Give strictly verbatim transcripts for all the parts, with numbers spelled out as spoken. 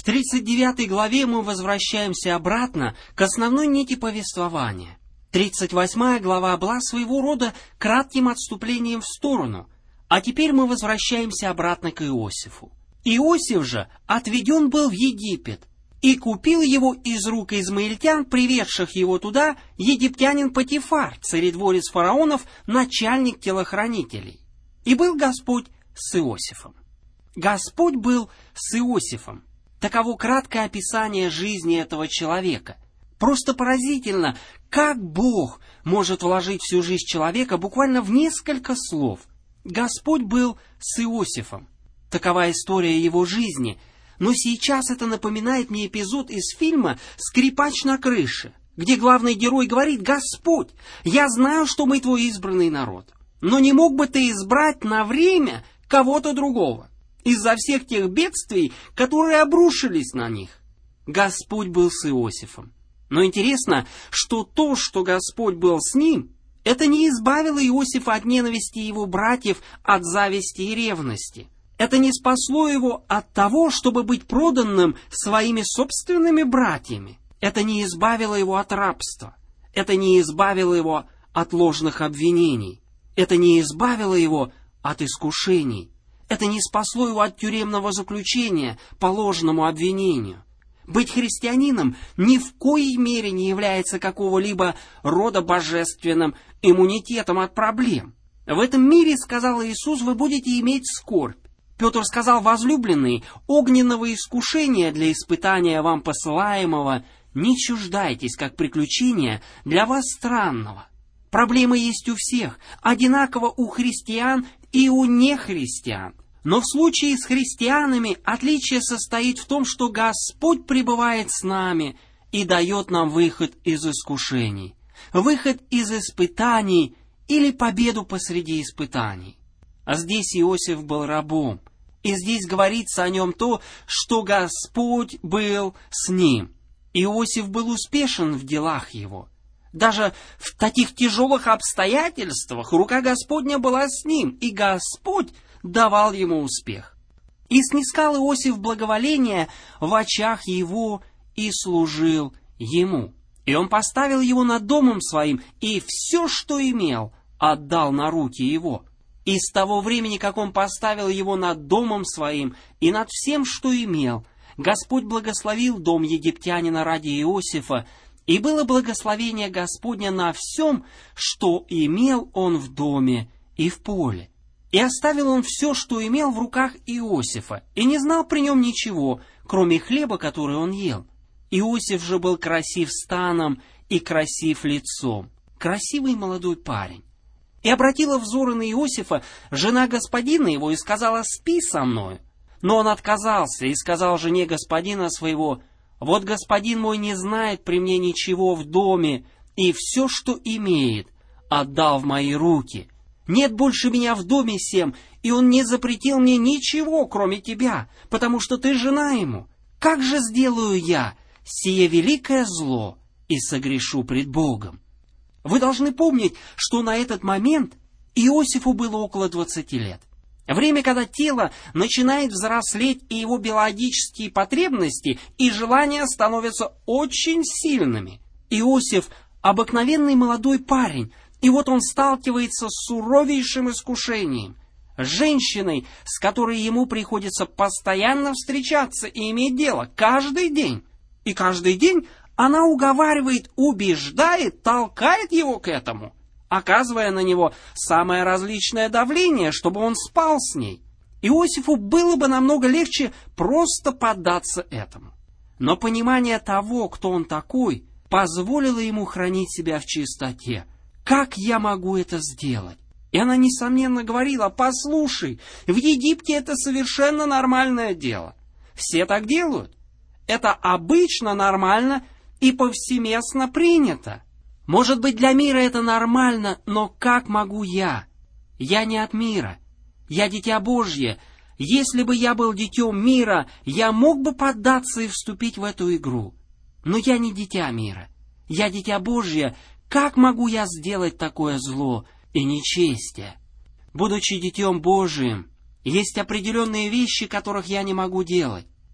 В тридцать девятой главе мы возвращаемся обратно к основной нити повествования. тридцать восьмая глава была своего рода кратким отступлением в сторону, а теперь мы возвращаемся обратно к Иосифу. Иосиф же отведен был в Египет, и купил его из рук измаильтян, приведших его туда, египтянин Потифар, царедворец фараонов, начальник телохранителей. И был Господь с Иосифом. Господь был с Иосифом. Таково краткое описание жизни этого человека. Просто поразительно, как Бог может вложить всю жизнь человека буквально в несколько слов. Господь был с Иосифом. Такова история его жизни. Но сейчас это напоминает мне эпизод из фильма «Скрипач на крыше», где главный герой говорит: «Господь, я знаю, что мы твой избранный народ, но не мог бы ты избрать на время кого-то другого из-за всех тех бедствий, которые обрушились на них». Господь был с Иосифом. Но интересно, что то, что Господь был с ним, это не избавило Иосифа от ненависти его братьев, от зависти и ревности. Это не спасло его от того, чтобы быть проданным своими собственными братьями. Это не избавило его от рабства. Это не избавило его от ложных обвинений. Это не избавило его от искушений. Это не спасло его от тюремного заключения по ложному обвинению. Быть христианином ни в коей мере не является какого-либо рода божественным иммунитетом от проблем. В этом мире, сказал Иисус, вы будете иметь скорбь. Петр сказал: возлюбленные, огненного искушения для испытания вам посылаемого не чуждайтесь, как приключения для вас странного. Проблемы есть у всех, одинаково у христиан и у нехристиан. Но в случае с христианами отличие состоит в том, что Господь пребывает с нами и дает нам выход из искушений, выход из испытаний или победу посреди испытаний. А здесь Иосиф был рабом, и здесь говорится о нем то, что Господь был с ним. Иосиф был успешен в делах его. Даже в таких тяжелых обстоятельствах рука Господня была с ним, и Господь давал ему успех. И снискал Иосиф благоволение в очах его и служил ему. И он поставил его над домом своим, и все, что имел, отдал на руки его. И с того времени, как он поставил его над домом своим и над всем, что имел, Господь благословил дом египтянина ради Иосифа, и было благословение Господня на всем, что имел он в доме и в поле. И оставил он все, что имел в руках Иосифа, и не знал при нем ничего, кроме хлеба, который он ел. Иосиф же был красив станом и красив лицом, красивый молодой парень. И обратила взоры на Иосифа жена господина его и сказала: «Спи со мною». Но он отказался и сказал жене господина своего: «Вот господин мой не знает при мне ничего в доме, и все, что имеет, отдал в мои руки. Нет больше меня в доме сем, и он не запретил мне ничего, кроме тебя, потому что ты жена ему. Как же сделаю я сие великое зло и согрешу пред Богом?» Вы должны помнить, что на этот момент Иосифу было около двадцати лет. Время, когда тело начинает взрослеть, и его биологические потребности и желания становятся очень сильными. Иосиф – обыкновенный молодой парень, и вот он сталкивается с суровейшим искушением. С женщиной, с которой ему приходится постоянно встречаться и иметь дело каждый день. И каждый день она уговаривает, убеждает, толкает его к этому, оказывая на него самое различное давление, чтобы он спал с ней. Иосифу было бы намного легче просто поддаться этому. Но понимание того, кто он такой, позволило ему хранить себя в чистоте. Как я могу это сделать? И она, несомненно, говорила: послушай, в Египте это совершенно нормальное дело. Все так делают. Это обычно нормально и повсеместно принято. Может быть, для мира это нормально, но как могу я? Я не от мира. Я дитя Божье. Если бы я был детем мира, я мог бы поддаться и вступить в эту игру. Но я не дитя мира. Я дитя Божье. Как могу я сделать такое зло и нечестие? Будучи детем Божиим, есть определенные вещи, которых я не могу делать.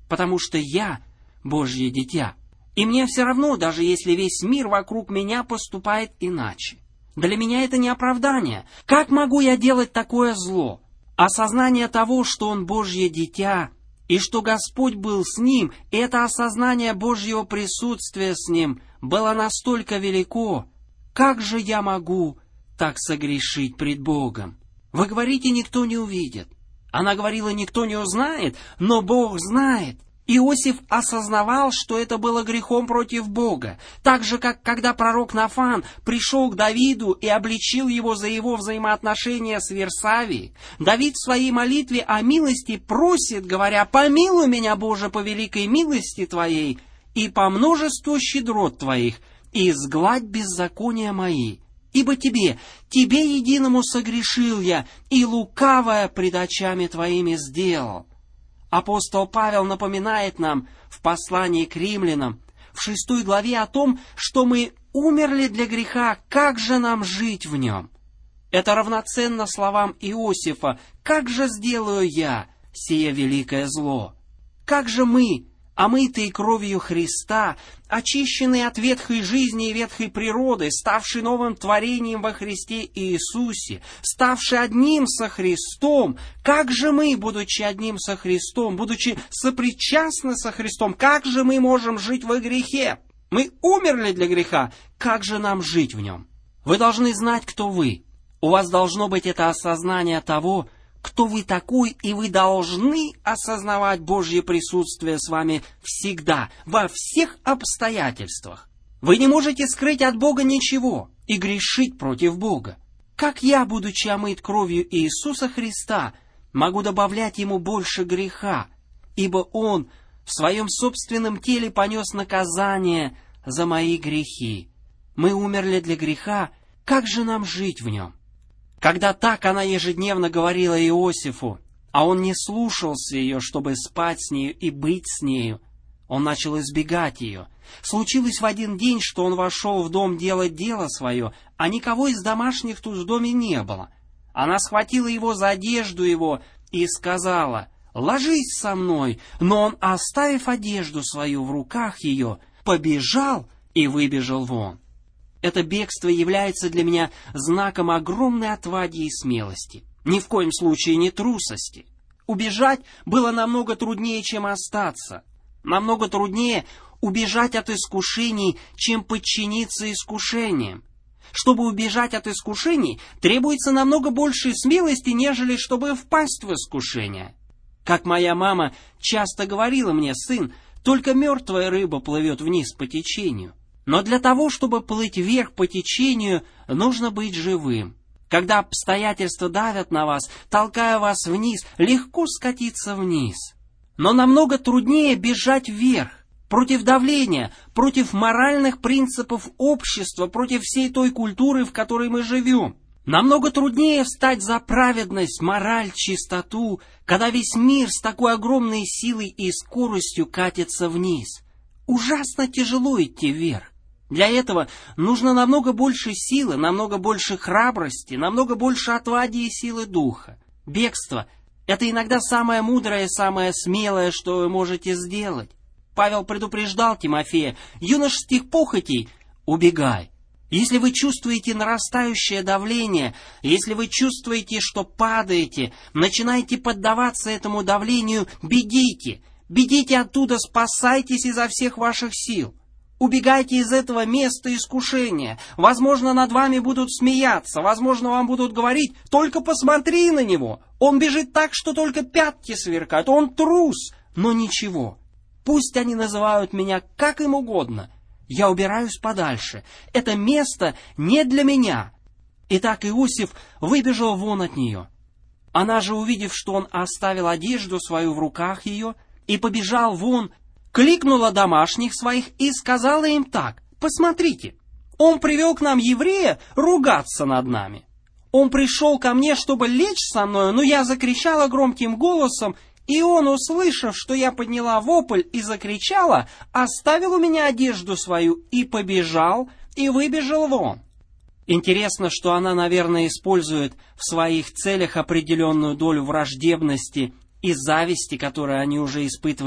потому что я Божье дитя. И мне все равно, даже если весь мир вокруг меня поступает иначе. Для меня это не оправдание. Как могу я делать такое зло? Осознание того, что он Божье дитя, и что Господь был с ним, это осознание Божьего присутствия с ним было настолько велико. Как же я могу так согрешить пред Богом? Вы говорите, никто не увидит. Она говорила, никто не узнает, но Бог знает. Иосиф осознавал, что это было грехом против Бога, так же, как когда пророк Нафан пришел к Давиду и обличил его за его взаимоотношения с Версавией. Давид в своей молитве о милости просит, говоря: «Помилуй меня, Боже, по великой милости Твоей и по множеству щедрот Твоих, и изгладь беззакония мои. Ибо Тебе, Тебе единому согрешил я, и лукавое пред очами Твоими сделал». Апостол Павел напоминает нам в послании к римлянам в шестой главе о том, что мы умерли для греха, как же нам жить в нем? Это равноценно словам Иосифа: «Как же сделаю я сие великое зло?» Как же мы, омытые кровью Христа, очищенные от ветхой жизни и ветхой природы, ставшие новым творением во Христе Иисусе, ставшие одним со Христом, как же мы, будучи одним со Христом, будучи сопричастны со Христом, как же мы можем жить во грехе? Мы умерли для греха, как же нам жить в нем? Вы должны знать, кто вы. У вас должно быть это осознание того, кто вы такой, и вы должны осознавать Божье присутствие с вами всегда, во всех обстоятельствах. Вы не можете скрыть от Бога ничего и грешить против Бога. Как я, будучи омыт кровью Иисуса Христа, могу добавлять Ему больше греха, ибо Он в Своем собственном теле понес наказание за мои грехи. Мы умерли для греха, как же нам жить в нем? Когда так она ежедневно говорила Иосифу, а он не слушался ее, чтобы спать с нею и быть с нею, он начал избегать ее. Случилось в один день, что он вошел в дом делать дело свое, а никого из домашних тут в доме не было. Она схватила его за одежду его и сказала: «Ложись со мной», но он, оставив одежду свою в руках ее, побежал и выбежал вон. Это бегство является для меня знаком огромной отваги и смелости. Ни в коем случае не трусости. Убежать было намного труднее, чем остаться. Намного труднее убежать от искушений, чем подчиниться искушениям. Чтобы убежать от искушений, требуется намного больше смелости, нежели чтобы впасть в искушение. Как моя мама часто говорила мне: «Сын, только мертвая рыба плывет вниз по течению». Но для того, чтобы плыть вверх по течению, нужно быть живым. Когда обстоятельства давят на вас, толкая вас вниз, легко скатиться вниз. Но намного труднее бежать вверх, против давления, против моральных принципов общества, против всей той культуры, в которой мы живем. Намного труднее встать за праведность, мораль, чистоту, когда весь мир с такой огромной силой и скоростью катится вниз. Ужасно тяжело идти вверх. Для этого нужно намного больше силы, намного больше храбрости, намного больше отваги и силы духа. Бегство — это иногда самое мудрое и самое смелое, что вы можете сделать. Павел предупреждал Тимофея: юношеских похотей убегай. Если вы чувствуете нарастающее давление, если вы чувствуете, что падаете, начинаете поддаваться этому давлению, бегите. Бегите оттуда, спасайтесь изо всех ваших сил. Убегайте из этого места искушения. Возможно, над вами будут смеяться, возможно, вам будут говорить: «Только посмотри на него, он бежит так, что только пятки сверкают, он трус». Но ничего, пусть они называют меня как им угодно, я убираюсь подальше. Это место не для меня. Итак, Иосиф выбежал вон от нее. Она же, увидев, что он оставил одежду свою в руках ее и побежал вон, кликнула домашних своих и сказала им так: «Посмотрите, он привел к нам еврея ругаться над нами. Он пришел ко мне, чтобы лечь со мною, но я закричала громким голосом, и он, услышав, что я подняла вопль и закричала, оставил у меня одежду свою и побежал, и выбежал вон». Интересно, что она, наверное, использует в своих целях определенную долю враждебности и зависти, которую они уже испытывали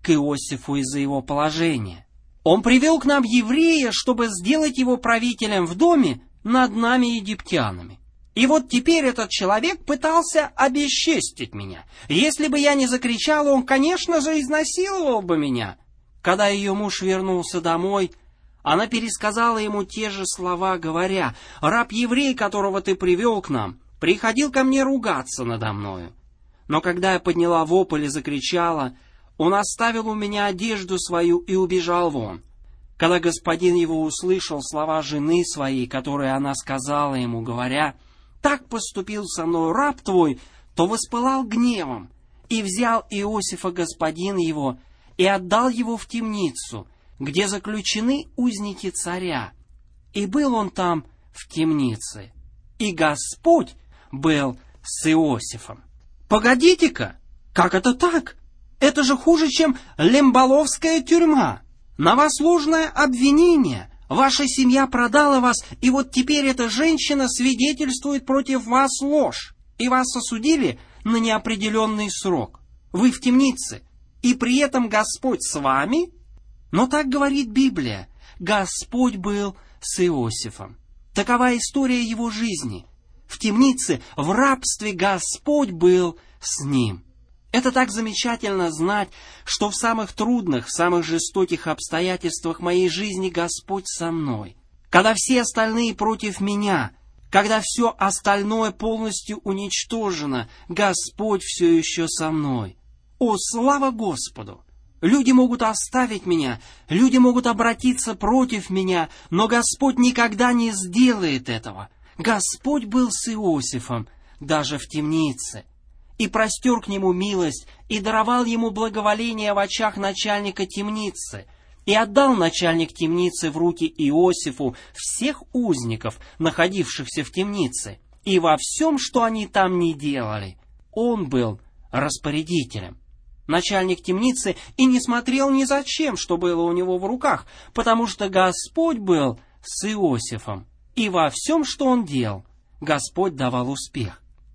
к Иосифу из-за его положения. Он привел к нам еврея, чтобы сделать его правителем в доме над нами, египтянами. И вот теперь этот человек пытался обесчестить меня. Если бы я не закричал, он, конечно же, изнасиловал бы меня. Когда ее муж вернулся домой, она пересказала ему те же слова, говоря: «Раб-еврей, которого ты привел к нам, приходил ко мне ругаться надо мною. Но когда я подняла вопль и закричала, он оставил у меня одежду свою и убежал вон. Когда господин его услышал слова жены своей, которые она сказала ему, говоря: «Так поступил со мной раб твой», то воспылал гневом, и взял Иосифа господин его, и отдал его в темницу, где заключены узники царя. И был он там в темнице. И Господь был с Иосифом». Погодите-ка, как это так? Это же хуже, чем Лембаловская тюрьма. На вас ложное обвинение. Ваша семья продала вас, и вот теперь эта женщина свидетельствует против вас ложь, и вас осудили на неопределенный срок. Вы в темнице, и при этом Господь с вами? Но так говорит Библия. Господь был с Иосифом. Такова история его жизни. В темнице, в рабстве Господь был с ним. Это так замечательно знать, что в самых трудных, в самых жестоких обстоятельствах моей жизни Господь со мной. Когда все остальные против меня, когда все остальное полностью уничтожено, Господь все еще со мной. О, слава Господу! Люди могут оставить меня, люди могут обратиться против меня, но Господь никогда не сделает этого. Господь был с Иосифом, даже в темнице, и простер к нему милость, и даровал ему благоволение в очах начальника темницы, и отдал начальник темницы в руки Иосифу всех узников, находившихся в темнице, и во всем, что они там не делали, он был распорядителем. Начальник темницы и не смотрел ни за чем, что было у него в руках, потому что Господь был с Иосифом, и во всем, что он делал, Господь давал успех.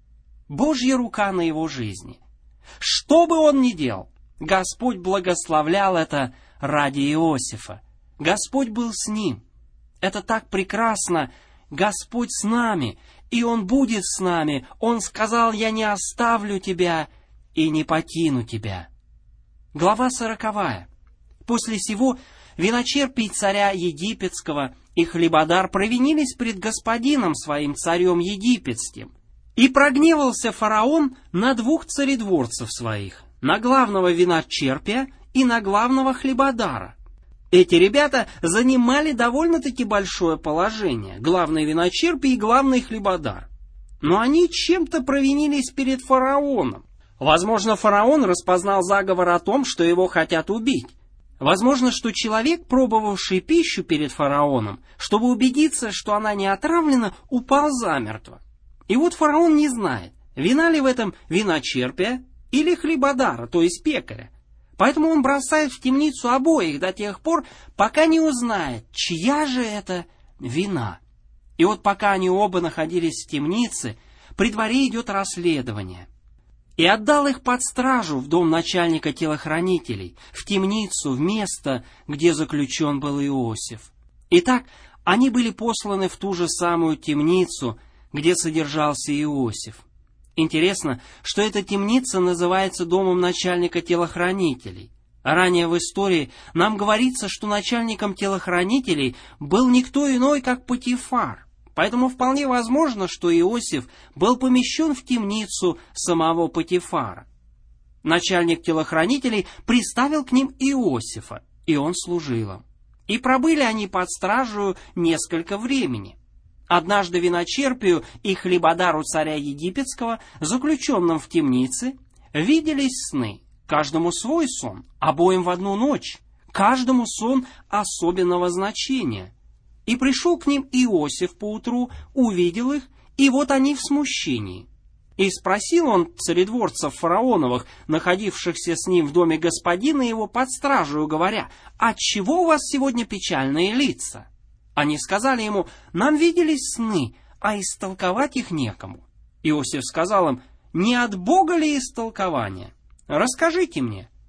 Божья рука на его жизни. Что бы он ни делал, Господь благословлял это ради Иосифа. Господь был с ним. Это так прекрасно. Господь с нами, и Он будет с нами. Он сказал: «Я не оставлю тебя и не покину тебя». Глава сороковая. После сего виночерпий царя египетского и хлебодар провинились пред господином своим, царем египетским. И прогневался фараон на двух царедворцев своих, на главного виночерпия и на главного хлебодара. Эти ребята занимали довольно-таки большое положение, главный виночерпий и главный хлебодар. Но они чем-то провинились перед фараоном. Возможно, фараон распознал заговор о том, что его хотят убить. Возможно, что человек, пробовавший пищу перед фараоном, чтобы убедиться, что она не отравлена, упал замертво. И вот фараон не знает, вина ли в этом виночерпия или хлебодара, то есть пекаря. Поэтому он бросает в темницу обоих до тех пор, пока не узнает, чья же это вина. И вот пока они оба находились в темнице, при дворе идет расследование. И отдал их под стражу в дом начальника телохранителей, в темницу, в место, где заключен был Иосиф. Итак, они были посланы в ту же самую темницу, где содержался Иосиф. Интересно, что эта темница называется домом начальника телохранителей. А ранее в истории нам говорится, что начальником телохранителей был никто иной, как Потифар. Поэтому вполне возможно, что Иосиф был помещен в темницу самого Потифара. Начальник телохранителей приставил к ним Иосифа, и он служил им. И пробыли они под стражу несколько времени. Однажды виночерпию и хлебодару царя египетского, заключенным в темнице, виделись сны, каждому свой сон, обоим в одну ночь, каждому сон особенного значения. И пришел к ним Иосиф поутру, увидел их, и вот они в смущении. И спросил он царедворцев фараоновых, находившихся с ним в доме господина его под стражу, говоря: «Отчего у вас сегодня печальные лица?» Они сказали ему: «Нам виделись сны, а истолковать их некому». Иосиф сказал им: «Не от Бога ли истолкование? Расскажите мне».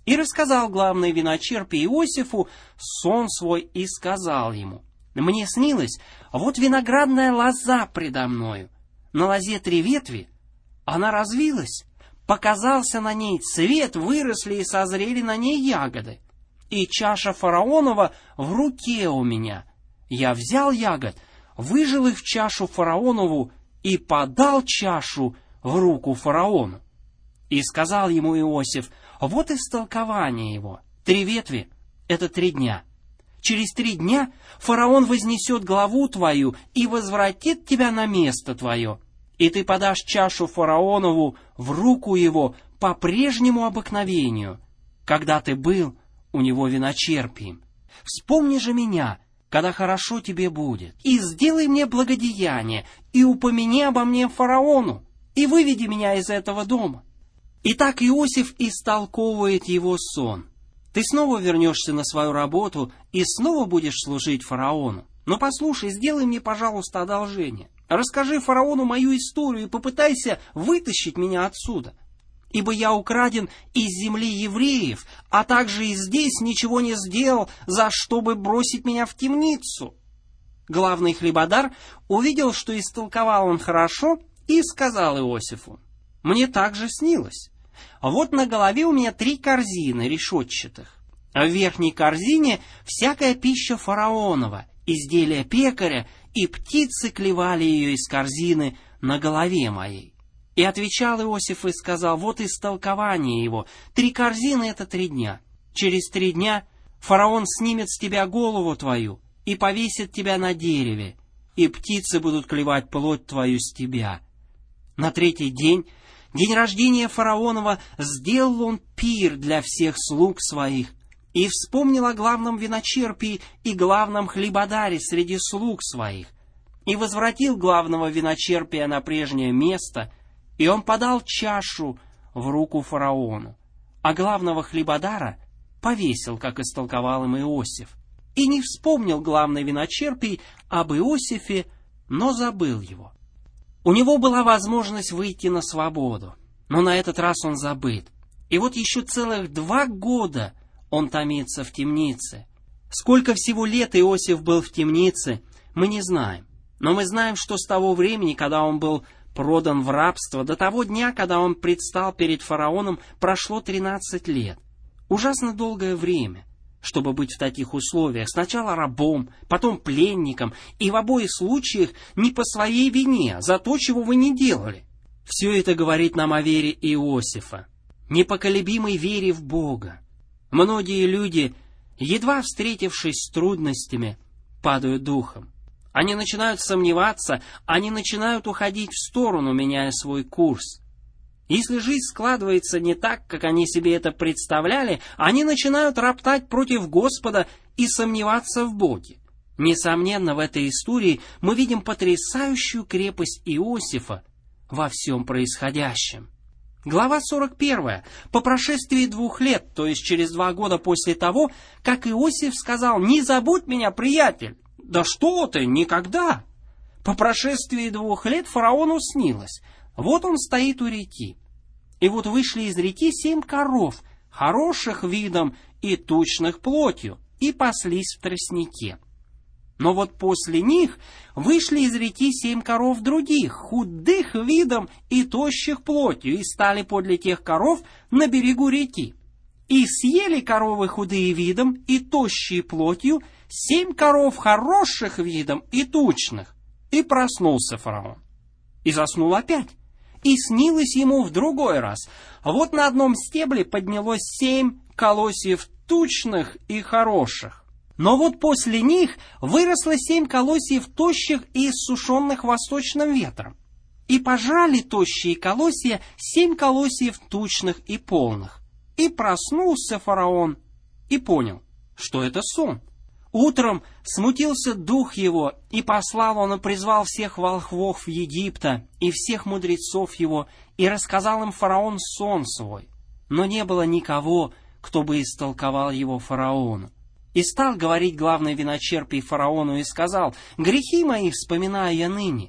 И рассказал главный виночерпий Иосифу сон свой и сказал ему: «Мне снилось, вот виноградная лоза предо мною, на лозе три ветви, она развилась, показался на ней цвет, выросли и созрели на ней ягоды, и чаша фараонова в руке у меня. Я взял ягод, выжил их в чашу фараонову и подал чашу в руку фараону». И сказал ему Иосиф: «Вот истолкование его. Три ветви — это три дня. Через три дня фараон вознесет главу твою и возвратит тебя на место твое, и ты подашь чашу фараонову в руку его по прежнему обыкновению, когда ты был у него виночерпием. Вспомни же меня, когда хорошо тебе будет, и сделай мне благодеяние, и упомяни обо мне фараону, и выведи меня из этого дома». Итак, Иосиф истолковывает его сон. Ты снова вернешься на свою работу и снова будешь служить фараону. Но послушай, сделай мне, пожалуйста, одолжение. Расскажи фараону мою историю и попытайся вытащить меня отсюда. Ибо я украден из земли евреев, а также и здесь ничего не сделал, за что бы бросить меня в темницу. Главный хлебодар увидел, что истолковал он хорошо, и сказал Иосифу: «Мне также снилось. Вот на голове у меня три корзины решетчатых. В верхней корзине всякая пища фараонова, изделия пекаря, и птицы клевали ее из корзины на голове моей». И отвечал Иосиф и сказал: «Вот истолкование его. Три корзины — это три дня. Через три дня фараон снимет с тебя голову твою и повесит тебя на дереве, и птицы будут клевать плоть твою с тебя. На третий день, день рождения фараонова, сделал он пир для всех слуг своих, и вспомнил о главном виночерпии и главном хлебодаре среди слуг своих, и возвратил главного виночерпия на прежнее место, и он подал чашу в руку фараону, а главного хлебодара повесил, как истолковал им Иосиф. И не вспомнил главный виночерпий об Иосифе, но забыл его». У него была возможность выйти на свободу, но на этот раз он забыт. И вот еще целых два года он томится в темнице. Сколько всего лет Иосиф был в темнице, мы не знаем. Но мы знаем, что с того времени, когда он был продан в рабство, до того дня, когда он предстал перед фараоном, прошло тринадцать лет. Ужасно долгое время, чтобы быть в таких условиях. Сначала рабом, потом пленником, и в обоих случаях не по своей вине, за то, чего вы не делали. Все это говорит нам о вере Иосифа, непоколебимой вере в Бога. Многие люди, едва встретившись с трудностями, падают духом. Они начинают сомневаться, они начинают уходить в сторону, меняя свой курс. Если жизнь складывается не так, как они себе это представляли, они начинают роптать против Господа и сомневаться в Боге. Несомненно, в этой истории мы видим потрясающую крепость Иосифа во всем происходящем. Глава сорок первая. По прошествии двух лет, то есть через два года после того, как Иосиф сказал: «Не забудь меня, приятель!» «Да что ты, никогда!» По прошествии двух лет фараону снилось. Вот он стоит у реки. И вот вышли из реки семь коров, хороших видом и тучных плотью, и паслись в тростнике. Но вот после них вышли из реки семь коров других, худых видом и тощих плотью, и стали подле тех коров на берегу реки. И съели коровы худые видом и тощие плотью семь коров хороших видом и тучных. И проснулся фараон. И заснул опять. И снилось ему в другой раз. Вот на одном стебле поднялось семь колосьев тучных и хороших. Но вот после них выросло семь колосьев тощих и иссушенных восточным ветром. И пожрали тощие колосья семь колосьев тучных и полных. И проснулся фараон и понял, что это сон. Утром смутился дух его, и послал он и призвал всех волхвов Египта и всех мудрецов его, и рассказал им фараон сон свой. Но не было никого, кто бы истолковал его фараону. И стал говорить главный виночерпий фараону и сказал: «Грехи мои вспоминаю я ныне.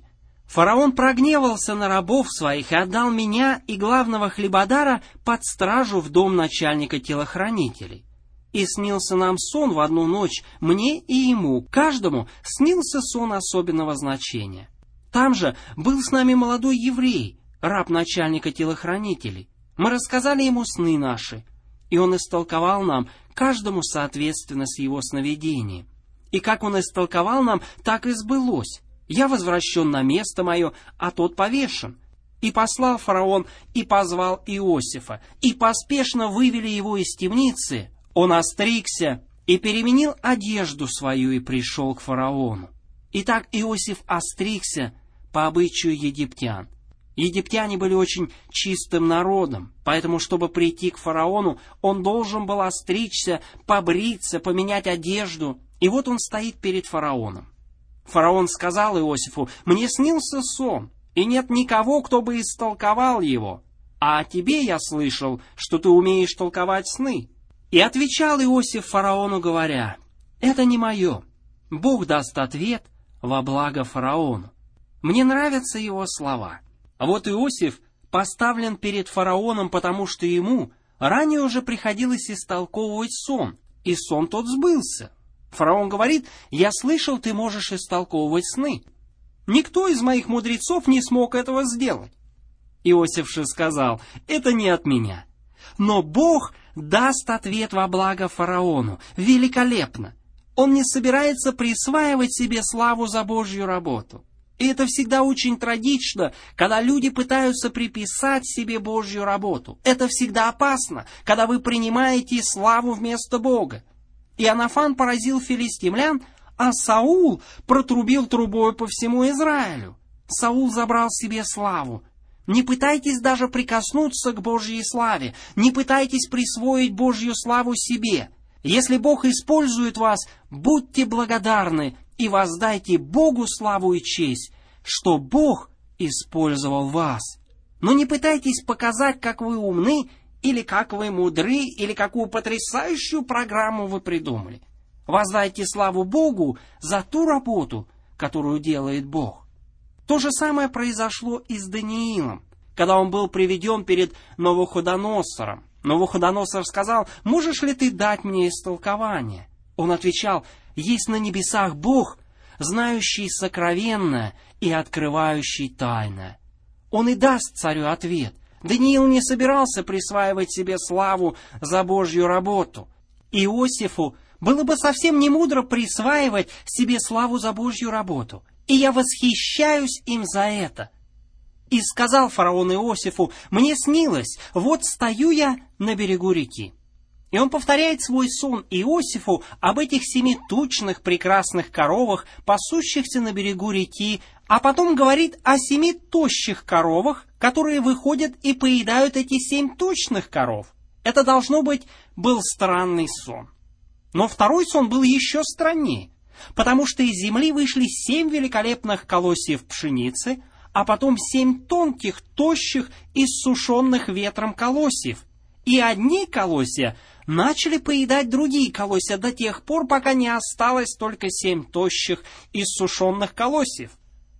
Фараон прогневался на рабов своих и отдал меня и главного хлебодара под стражу в дом начальника телохранителей. И снился нам сон в одну ночь, мне и ему, каждому снился сон особенного значения. Там же был с нами молодой еврей, раб начальника телохранителей. Мы рассказали ему сны наши, и он истолковал нам, каждому соответственно с его сновидением. И как он истолковал нам, так и сбылось. Я возвращен на место мое, а тот повешен. И послал фараон, и позвал Иосифа, и поспешно вывели его из темницы. Он остригся и переменил одежду свою и пришел к фараону. Итак, Иосиф остригся по обычаю египтян. Египтяне были очень чистым народом, поэтому, чтобы прийти к фараону, он должен был остричься, побриться, поменять одежду. И вот он стоит перед фараоном. Фараон сказал Иосифу: «Мне снился сон, и нет никого, кто бы истолковал его. А о тебе я слышал, что ты умеешь толковать сны». И отвечал Иосиф фараону, говоря: «Это не мое. Бог даст ответ во благо фараону». Мне нравятся его слова. А вот Иосиф поставлен перед фараоном, потому что ему ранее уже приходилось истолковывать сон, и сон тот сбылся. Фараон говорит: «Я слышал, ты можешь истолковывать сны. Никто из моих мудрецов не смог этого сделать». Иосиф же сказал: «Это не от меня. Но Бог даст ответ во благо фараону. Великолепно! Он не собирается присваивать себе славу за Божью работу. И это всегда очень трагично, когда люди пытаются приписать себе Божью работу. Это всегда опасно, когда вы принимаете славу вместо Бога. Иоаннафан поразил филистимлян, а Саул протрубил трубой по всему Израилю. Саул забрал себе славу. Не пытайтесь даже прикоснуться к Божьей славе, не пытайтесь присвоить Божью славу себе. Если Бог использует вас, будьте благодарны и воздайте Богу славу и честь, что Бог использовал вас. Но не пытайтесь показать, как вы умны, или как вы мудры, или какую потрясающую программу вы придумали. Воздайте славу Богу за ту работу, которую делает Бог. То же самое произошло и с Даниилом, когда он был приведен перед Навуходоносором. Навуходоносор сказал: «Можешь ли ты дать мне истолкование?» Он отвечал: «Есть на небесах Бог, знающий сокровенное и открывающий тайное». Он и даст царю ответ. Даниил не собирался присваивать себе славу за Божью работу. Иосифу было бы совсем не мудро присваивать себе славу за Божью работу. И я восхищаюсь им за это. И сказал фараон Иосифу: «Мне снилось, вот стою я на берегу реки». И он повторяет свой сон Иосифу об этих семи тучных прекрасных коровах, пасущихся на берегу реки, а потом говорит о семи тощих коровах, которые выходят и поедают эти семь тучных коров. Это, должно быть, был странный сон. Но второй сон был еще страннее, потому что из земли вышли семь великолепных колосьев пшеницы, а потом семь тонких, тощих, иссушенных ветром колосьев. И одни колосья начали поедать другие колосья до тех пор, пока не осталось только семь тощих, иссушенных колосьев.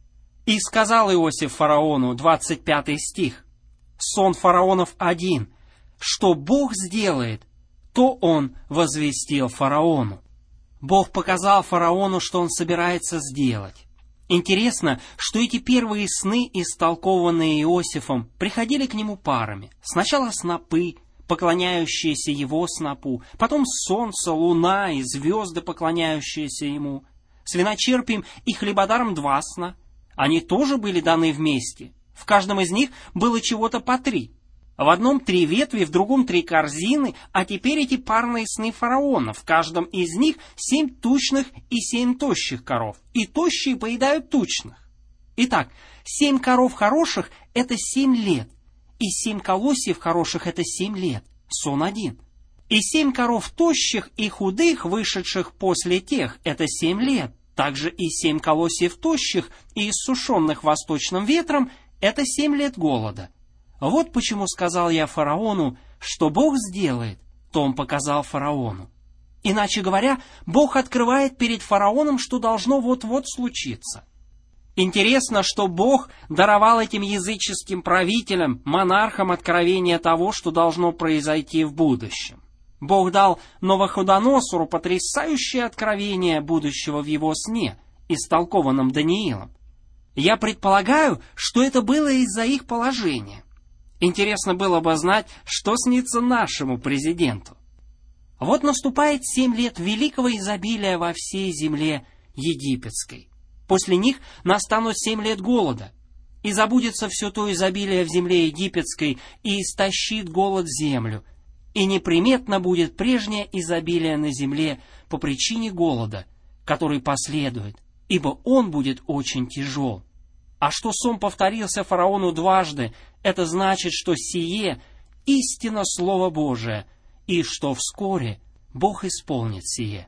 И сказал Иосиф фараону, двадцать пятый стих, сон фараонов один, что Бог сделает, то он возвестил фараону. Бог показал фараону, что он собирается сделать. Интересно, что эти первые сны, истолкованные Иосифом, приходили к нему парами. Сначала снопы, поклоняющиеся его снопу, потом солнце, луна и звезды, поклоняющиеся ему. С виночерпием и хлебодаром два сна. Они тоже были даны вместе. В каждом из них было чего-то по три. В одном три ветви, в другом три корзины, а теперь эти парные сны фараона. В каждом из них семь тучных и семь тощих коров. И тощие поедают тучных. Итак, семь коров хороших – это семь лет. И семь колосьев хороших – это семь лет. Сон один. И семь коров тощих и худых, вышедших после тех – это семь лет. Также и семь колосьев тощих и иссушенных восточным ветром – это семь лет голода. Вот почему сказал я фараону, что Бог сделает, то он показал фараону. Иначе говоря, Бог открывает перед фараоном, что должно вот-вот случиться. Интересно, что Бог даровал этим языческим правителям, монархам откровение того, что должно произойти в будущем. Бог дал Навуходоносору потрясающее откровение будущего в его сне, истолкованном Даниилом. Я предполагаю, что это было из-за их положения. Интересно было бы знать, что снится нашему президенту. Вот наступает семь лет великого изобилия во всей земле египетской. После них настанут семь лет голода, и забудется все то изобилие в земле египетской, и истощит голод землю, и неприметно будет прежнее изобилие на земле по причине голода, который последует, ибо он будет очень тяжел. А что сон повторился фараону дважды, это значит, что сие истинно Слово Божие, и что вскоре Бог исполнит сие.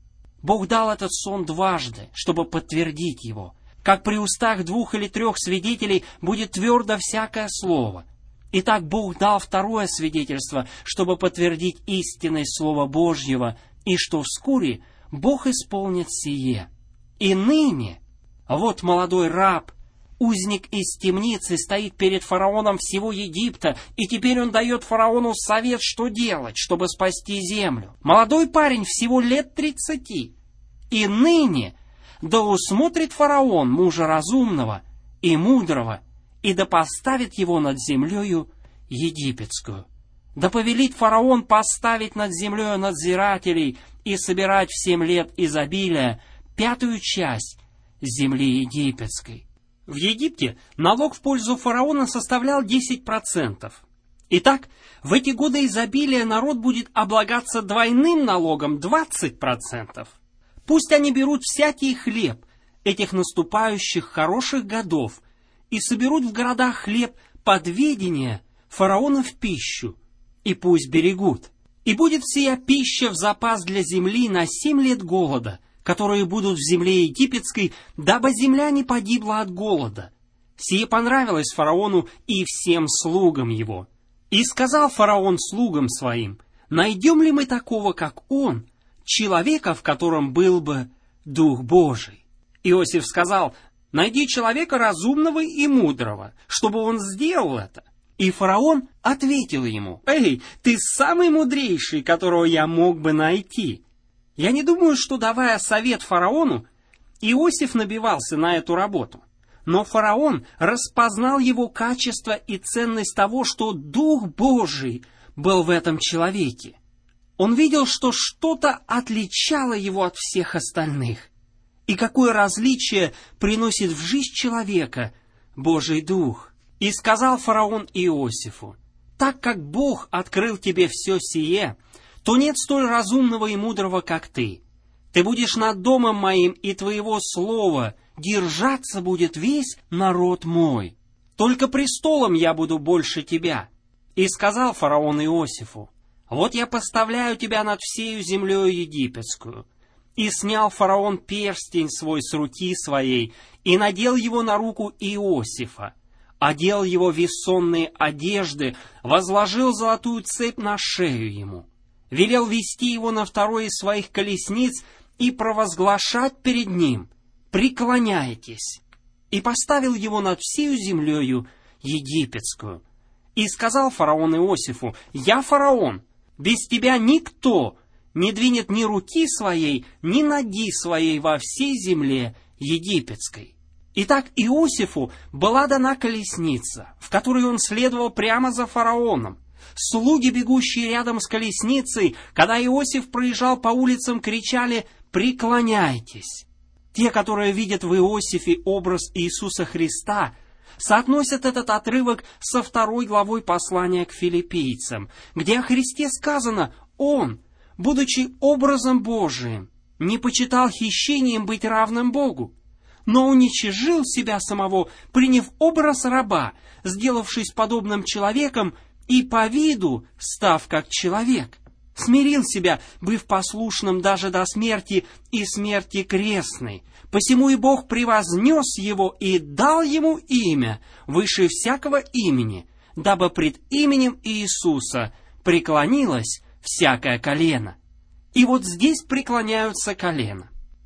Бог дал этот сон дважды, чтобы подтвердить его. Как при устах двух или трех свидетелей будет твердо всякое слово. Итак, Бог дал второе свидетельство, чтобы подтвердить истинность Слова Божьего, и что вскоре Бог исполнит сие. И ныне, вот молодой раб, узник из темницы, стоит перед фараоном всего Египта, и теперь он дает фараону совет, что делать, чтобы спасти землю. Молодой парень всего лет тридцати. И ныне да усмотрит фараон мужа разумного и мудрого, и да поставит его над землею египетскую. Да повелит фараон поставить над землею надзирателей и собирать в семь лет изобилия пятую часть земли египетской. В Египте налог в пользу фараона составлял десять процентов. Итак, в эти годы изобилия народ будет облагаться двойным налогом двадцать процентов. Пусть они берут всякий хлеб этих наступающих хороших годов и соберут в городах хлеб под ведение фараона в пищу, и пусть берегут. И будет сия пища в запас для земли на семь лет голода, которые будут в земле египетской, дабы земля не погибла от голода. Сие понравилось фараону и всем слугам его. И сказал фараон слугам своим: найдем ли мы такого, как он, человека, в котором был бы Дух Божий? Иосиф сказал: найди человека разумного и мудрого, чтобы он сделал это. И фараон ответил ему: эй, ты самый мудрейший, которого я мог бы найти. Я не думаю, что, давая совет фараону, Иосиф набивался на эту работу. Но фараон распознал его качество и ценность того, что Дух Божий был в этом человеке. Он видел, что что-то отличало его от всех остальных. И какое различие приносит в жизнь человека Божий Дух. И сказал фараон Иосифу: так как Бог открыл тебе все сие, то нет столь разумного и мудрого, как ты. Ты будешь над домом моим, и твоего слова держаться будет весь народ мой. Только престолом я буду больше тебя. И сказал фараон Иосифу: вот я поставляю тебя над всею землею египетскую. И снял фараон перстень свой с руки своей, и надел его на руку Иосифа, одел его в вессонные одежды, возложил золотую цепь на шею ему, велел вести его на второй из своих колесниц и провозглашать перед ним: преклоняйтесь, и поставил его над всею землею египетскую. И сказал фараон Иосифу: я фараон, без тебя никто не двинет ни руки своей, ни ноги своей во всей земле египетской. Итак, Иосифу была дана колесница, в которой он следовал прямо за фараоном. Слуги, бегущие рядом с колесницей, когда Иосиф проезжал по улицам, кричали: преклоняйтесь. Те, которые видят в Иосифе образ Иисуса Христа, соотносят этот отрывок со второй главой послания к филиппийцам, где о Христе сказано: Он, будучи образом Божиим, не почитал хищением быть равным Богу, но уничижил себя самого, приняв образ раба, сделавшись подобным человеком, и по виду став как человек. Смирил себя, быв послушным даже до смерти и смерти крестной. Посему и Бог превознес его и дал ему имя выше всякого имени, дабы пред именем Иисуса преклонилось всякое колено. И вот здесь преклоняются колена.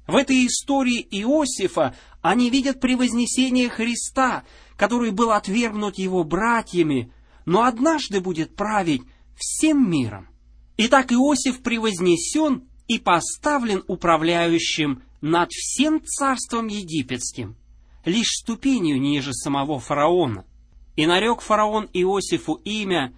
В этой истории Иосифа они видят превознесение Христа, который был отвергнут его братьями, но однажды будет править всем миром. Итак, Иосиф превознесен и поставлен управляющим над всем царством египетским, лишь ступенью ниже самого фараона. И нарек фараон Иосифу имя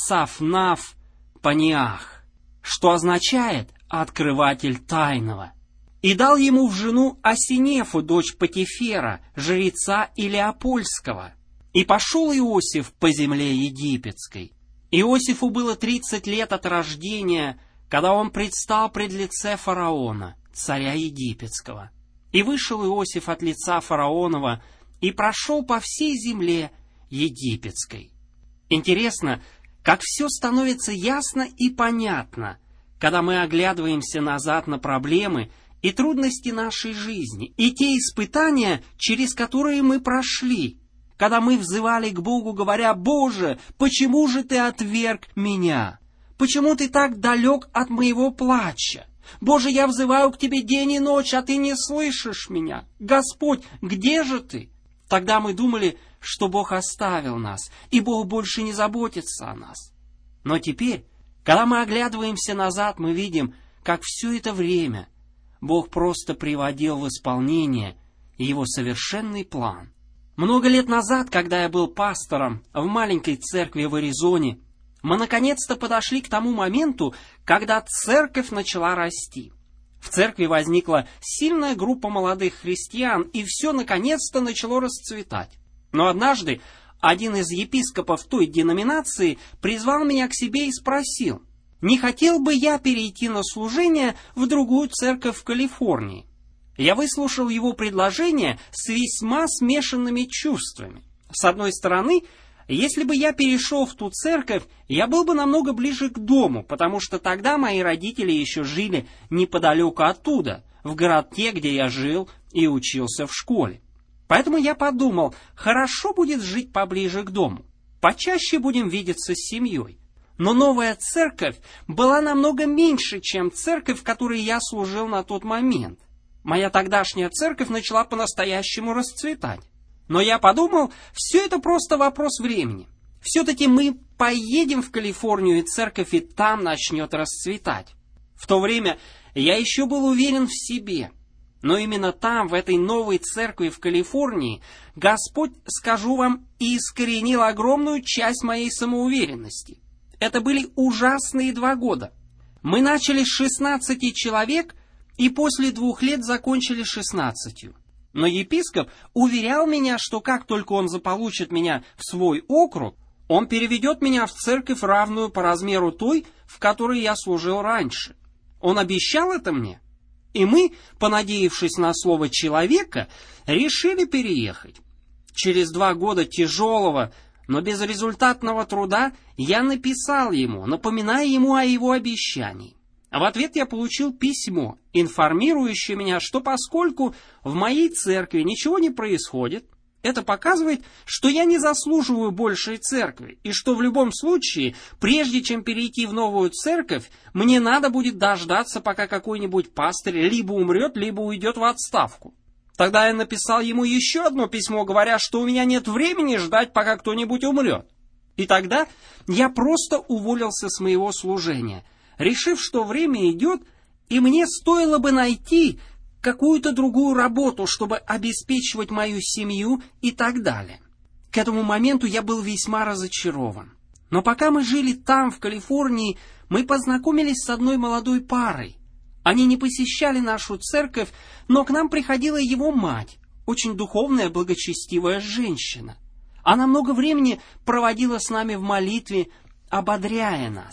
Цафнаф Паниах, что означает «открыватель тайного». И дал ему в жену Асинефу, дочь Потифера, жреца Илеопольского. И пошел Иосиф по земле египетской. Иосифу было тридцать лет от рождения, когда он предстал пред лице фараона, царя египетского. И вышел Иосиф от лица фараонова и прошел по всей земле египетской. Интересно, как все становится ясно и понятно, когда мы оглядываемся назад на проблемы и трудности нашей жизни, и те испытания, через которые мы прошли, когда мы взывали к Богу, говоря: «Боже, почему же Ты отверг меня? Почему Ты так далек от моего плача? Боже, я взываю к Тебе день и ночь, а Ты не слышишь меня. Господь, где же Ты?» Тогда мы думали, что Бог оставил нас, и Бог больше не заботится о нас. Но теперь, когда мы оглядываемся назад, мы видим, как все это время Бог просто приводил в исполнение Его совершенный план. Много лет назад, когда я был пастором в маленькой церкви в Аризоне, мы наконец-то подошли к тому моменту, когда церковь начала расти. В церкви возникла сильная группа молодых христиан, и все наконец-то начало расцветать. Но однажды один из епископов той деноминации призвал меня к себе и спросил, не хотел бы я перейти на служение в другую церковь в Калифорнии. Я выслушал его предложение с весьма смешанными чувствами. С одной стороны, если бы я перешел в ту церковь, я был бы намного ближе к дому, потому что тогда мои родители еще жили неподалеку оттуда, в городке, где я жил и учился в школе. Поэтому я подумал, хорошо будет жить поближе к дому, почаще будем видеться с семьей. Но новая церковь была намного меньше, чем церковь, в которой я служил на тот момент. Моя тогдашняя церковь начала по-настоящему расцветать. Но я подумал, все это просто вопрос времени. Все-таки мы поедем в Калифорнию, и церковь и там начнет расцветать. В то время я еще был уверен в себе. Но именно там, в этой новой церкви в Калифорнии, Господь, скажу вам, искоренил огромную часть моей самоуверенности. Это были ужасные два года. Мы начали с шестнадцати человек, и после двух лет закончили шестнадцатью. Но епископ уверял меня, что как только он заполучит меня в свой округ, он переведет меня в церковь, равную по размеру той, в которой я служил раньше. Он обещал это мне. И мы, понадеявшись на слово человека, решили переехать. Через два года тяжелого, но безрезультатного труда я написал ему, напоминая ему о его обещании. В ответ я получил письмо, информирующее меня, что поскольку в моей церкви ничего не происходит, это показывает, что я не заслуживаю большей церкви, и что в любом случае, прежде чем перейти в новую церковь, мне надо будет дождаться, пока какой-нибудь пастырь либо умрет, либо уйдет в отставку. Тогда я написал ему еще одно письмо, говоря, что у меня нет времени ждать, пока кто-нибудь умрет. И тогда я просто уволился с моего служения, решив, что время идет, и мне стоило бы найти какую-то другую работу, чтобы обеспечивать мою семью и так далее. К этому моменту я был весьма разочарован. Но пока мы жили там, в Калифорнии, мы познакомились с одной молодой парой. Они не посещали нашу церковь, но к нам приходила его мать, очень духовная, благочестивая женщина. Она много времени проводила с нами в молитве, ободряя нас.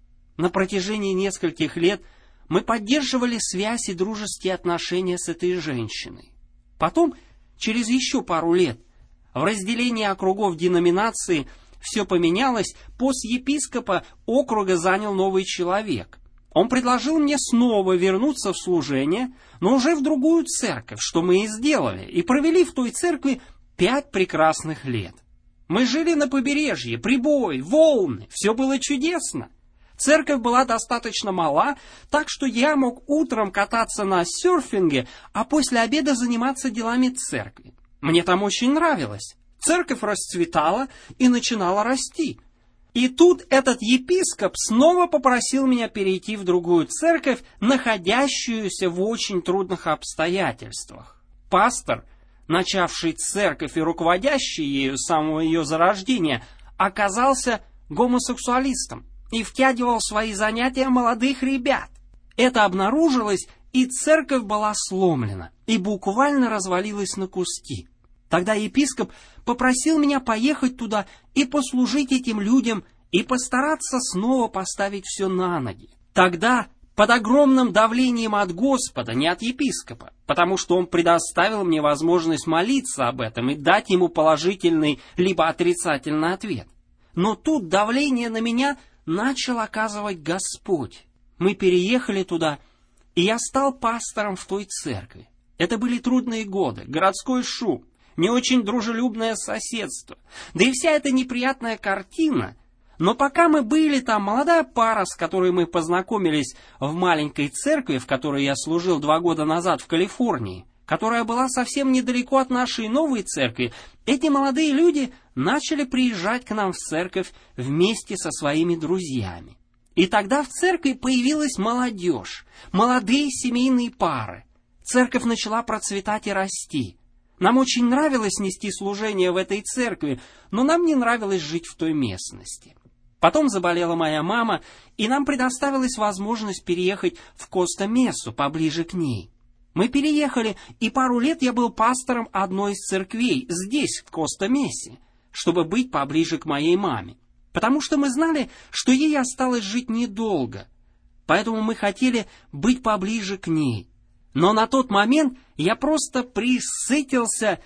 На протяжении нескольких лет мы поддерживали связь и дружеские отношения с этой женщиной. Потом, через еще пару лет, в разделении округов деноминации все поменялось, пост епископа округа занял новый человек. Он предложил мне снова вернуться в служение, но уже в другую церковь, что мы и сделали, и провели в той церкви пять прекрасных лет. Мы жили на побережье, прибой, волны, все было чудесно. Церковь была достаточно мала, так что я мог утром кататься на серфинге, а после обеда заниматься делами церкви. Мне там очень нравилось. Церковь расцветала и начинала расти. И тут этот епископ снова попросил меня перейти в другую церковь, находящуюся в очень трудных обстоятельствах. Пастор, начавший церковь и руководящий ею с самого ее зарождения, оказался гомосексуалистом и втягивал в свои занятия молодых ребят. Это обнаружилось, и церковь была сломлена и буквально развалилась на куски. Тогда епископ попросил меня поехать туда и послужить этим людям и постараться снова поставить все на ноги. Тогда, под огромным давлением от Господа, не от епископа, потому что он предоставил мне возможность молиться об этом и дать ему положительный либо отрицательный ответ. Но тут давление на меня начал оказывать Господь. Мы переехали туда, и я стал пастором в той церкви. Это были трудные годы, городской шум, не очень дружелюбное соседство, да и вся эта неприятная картина. Но пока мы были там, молодая пара, с которой мы познакомились в маленькой церкви, в которой я служил два года назад в Калифорнии, которая была совсем недалеко от нашей новой церкви, эти молодые люди начали приезжать к нам в церковь вместе со своими друзьями. И тогда в церкви появилась молодежь, молодые семейные пары. Церковь начала процветать и расти. Нам очень нравилось нести служение в этой церкви, но нам не нравилось жить в той местности. Потом заболела моя мама, и нам предоставилась возможность переехать в Коста-Месу, поближе к ней. Мы переехали, и пару лет я был пастором одной из церквей здесь, в Коста-Месе, чтобы быть поближе к моей маме. Потому что мы знали, что ей осталось жить недолго. Поэтому мы хотели быть поближе к ней. Но на тот момент я просто присытился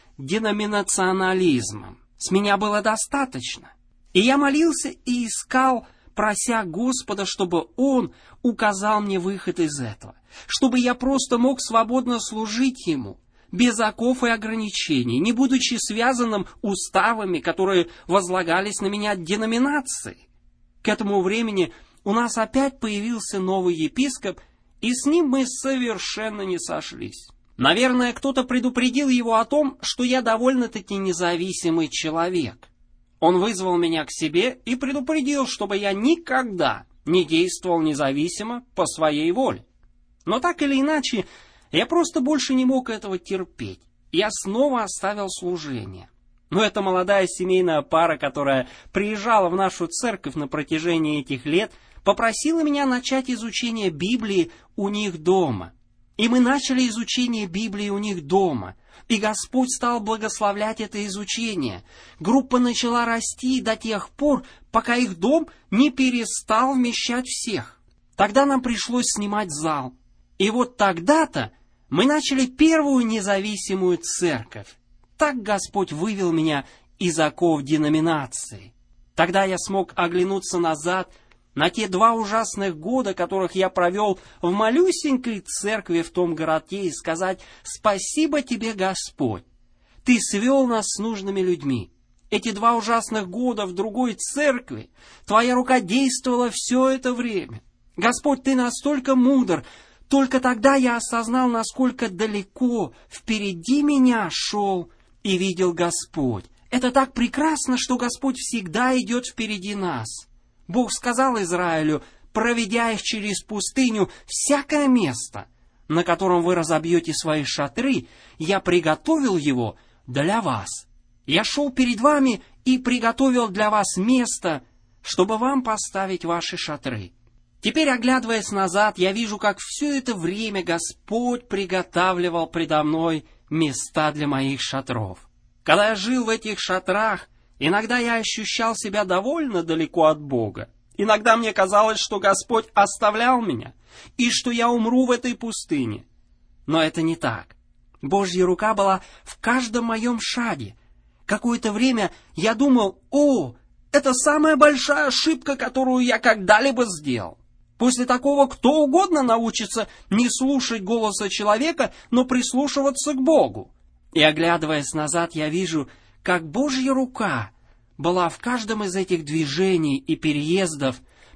деноминационализмом. С меня было достаточно. И я молился и искал, прося Господа, чтобы Он указал мне выход из этого, чтобы я просто мог свободно служить Ему, без оков и ограничений, не будучи связанным уставами, которые возлагались на меня от деноминации. К этому времени у нас опять появился новый епископ, и с ним мы совершенно не сошлись. Наверное, кто-то предупредил его о том, что я довольно-таки независимый человек. Он вызвал меня к себе и предупредил, чтобы я никогда не действовал независимо по своей воле. Но так или иначе, я просто больше не мог этого терпеть. Я снова оставил служение. Но эта молодая семейная пара, которая приезжала в нашу церковь на протяжении этих лет, попросила меня начать изучение Библии у них дома. И мы начали изучение Библии у них дома. И Господь стал благословлять это изучение. Группа начала расти до тех пор, пока их дом не перестал вмещать всех. Тогда нам пришлось снимать зал. И вот тогда-то мы начали первую независимую церковь. Так Господь вывел меня из оков деноминации. Тогда я смог оглянуться назад на те два ужасных года, которых я провел в малюсенькой церкви в том городке, и сказать: «Спасибо тебе, Господь! Ты свел нас с нужными людьми. Эти два ужасных года в другой церкви, Твоя рука действовала все это время. Господь, Ты настолько мудр!» Только тогда я осознал, насколько далеко впереди меня шел и видел Господь. Это так прекрасно, что Господь всегда идет впереди нас. Бог сказал Израилю, проведя их через пустыню, всякое место, на котором вы разобьете свои шатры, я приготовил его для вас. Я шел перед вами и приготовил для вас место, чтобы вам поставить ваши шатры. Теперь, оглядываясь назад, я вижу, как все это время Господь приготавливал предо мной места для моих шатров. Когда я жил в этих шатрах, иногда я ощущал себя довольно далеко от Бога. Иногда мне казалось, что Господь оставлял меня, и что я умру в этой пустыне. Но это не так. Божья рука была в каждом моем шаге. Какое-то время я думал: «О, это самая большая ошибка, которую я когда-либо сделал». После такого кто угодно научится не слушать голоса человека, но прислушиваться к Богу. И, оглядываясь назад, я вижу, как Божья рука была в каждом из этих движений и переездов,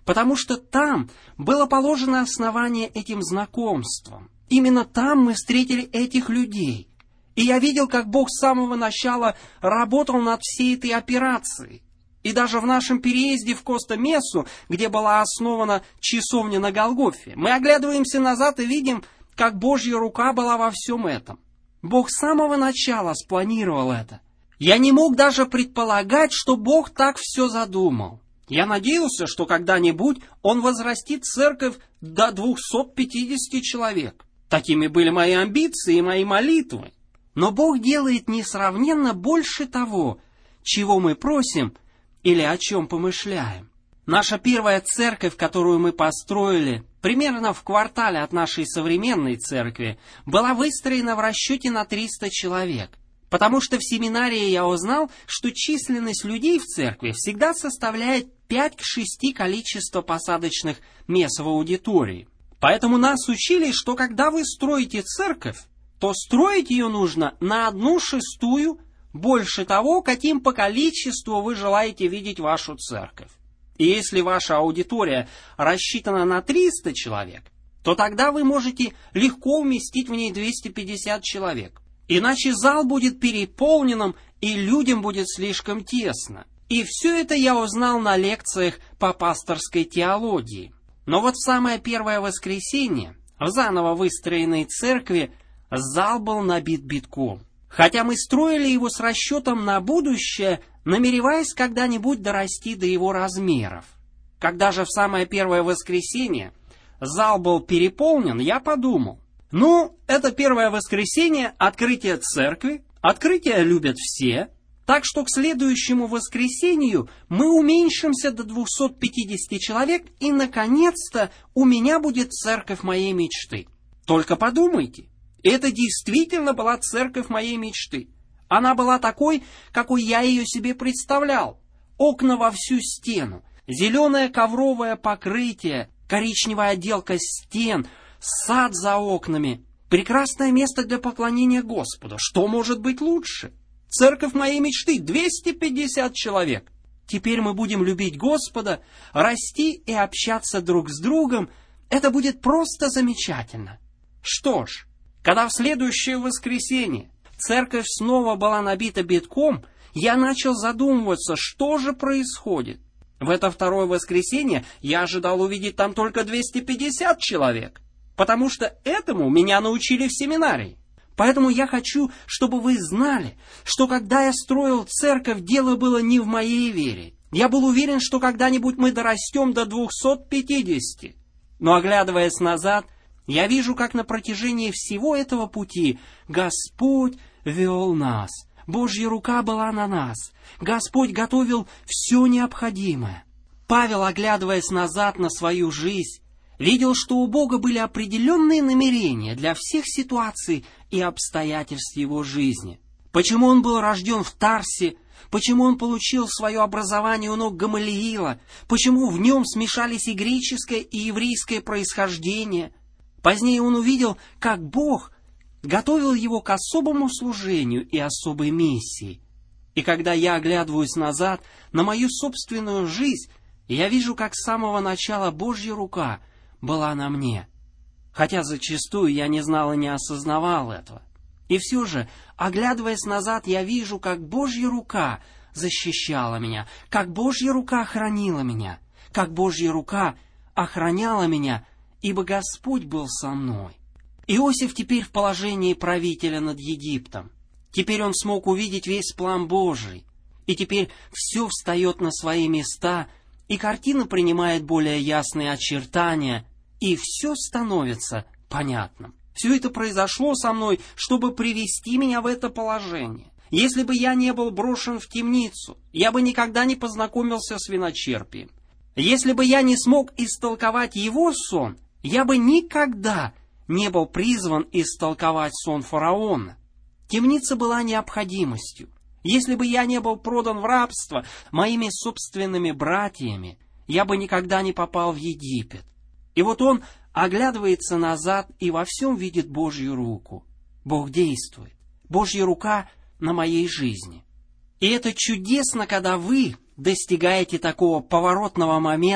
потому что там было положено основание этим знакомствам. Именно там мы встретили этих людей. И я видел, как Бог с самого начала работал над всей этой операцией. И даже в нашем переезде в Коста-Мессу, где была основана часовня на Голгофе, мы оглядываемся назад и видим, как Божья рука была во всем этом. Бог с самого начала спланировал это. Я не мог даже предполагать, что Бог так все задумал. Я надеялся, что когда-нибудь Он возрастит церковь до двухсот пятидесяти человек. Такими были мои амбиции и мои молитвы. Но Бог делает несравненно больше того, чего мы просим или о чем помышляем. Наша первая церковь, которую мы построили, примерно в квартале от нашей современной церкви, была выстроена в расчете на триста человек. Потому что в семинарии я узнал, что численность людей в церкви всегда составляет пять к шести количество посадочных мест в аудитории. Поэтому нас учили, что когда вы строите церковь, то строить ее нужно на одну шестую больше того, каким по количеству вы желаете видеть вашу церковь. И если ваша аудитория рассчитана на триста человек, то тогда вы можете легко уместить в ней двести пятьдесят человек. Иначе зал будет переполненным, и людям будет слишком тесно. И все это я узнал на лекциях по пасторской теологии. Но вот в самое первое воскресенье в заново выстроенной церкви зал был набит битком. Хотя мы строили его с расчетом на будущее, намереваясь когда-нибудь дорасти до его размеров. Когда же в самое первое воскресенье зал был переполнен, я подумал, ну, это первое воскресенье, открытие церкви, открытие любят все, так что к следующему воскресенью мы уменьшимся до двухсот пятидесяти человек, и, наконец-то, у меня будет церковь моей мечты. Только подумайте, это действительно была церковь моей мечты. Она была такой, какой я ее себе представлял. Окна во всю стену, зеленое ковровое покрытие, коричневая отделка стен, сад за окнами, прекрасное место для поклонения Господу. Что может быть лучше? Церковь моей мечты, двести пятьдесят человек. Теперь мы будем любить Господа, расти и общаться друг с другом. Это будет просто замечательно. Что ж, когда в следующее воскресенье церковь снова была набита битком, я начал задумываться, что же происходит. В это второе воскресенье я ожидал увидеть там только двести пятьдесят человек, потому что этому меня научили в семинарии. Поэтому я хочу, чтобы вы знали, что когда я строил церковь, дело было не в моей вере. Я был уверен, что когда-нибудь мы дорастем до двухсот пятидесяти. Но оглядываясь назад, я вижу, как на протяжении всего этого пути Господь вел нас. Божья рука была на нас. Господь готовил все необходимое. Павел, оглядываясь назад на свою жизнь, видел, что у Бога были определенные намерения для всех ситуаций и обстоятельств его жизни. Почему он был рожден в Тарсе, почему он получил свое образование у ног Гамалиила, почему в нем смешались и греческое, и еврейское происхождение. Позднее он увидел, как Бог готовил его к особому служению и особой миссии. И когда я оглядываюсь назад на мою собственную жизнь, я вижу, как с самого начала Божья рука была на мне. Хотя зачастую я не знал и не осознавал этого. И все же, оглядываясь назад, я вижу, как Божья рука защищала меня, как Божья рука хранила меня, как Божья рука охраняла меня, ибо Господь был со мной. Иосиф теперь в положении правителя над Египтом. Теперь он смог увидеть весь план Божий. И теперь все встает на свои места, и картина принимает более ясные очертания, и все становится понятным. Все это произошло со мной, чтобы привести меня в это положение. Если бы я не был брошен в темницу, я бы никогда не познакомился с виночерпием. Если бы я не смог истолковать его сон, я бы никогда не был призван истолковать сон фараона. Темница была необходимостью. Если бы я не был продан в рабство моими собственными братьями, я бы никогда не попал в Египет. И вот он оглядывается назад и во всем видит Божью руку. Бог действует. Божья рука на моей жизни. И это чудесно, когда вы достигаете такого поворотного момента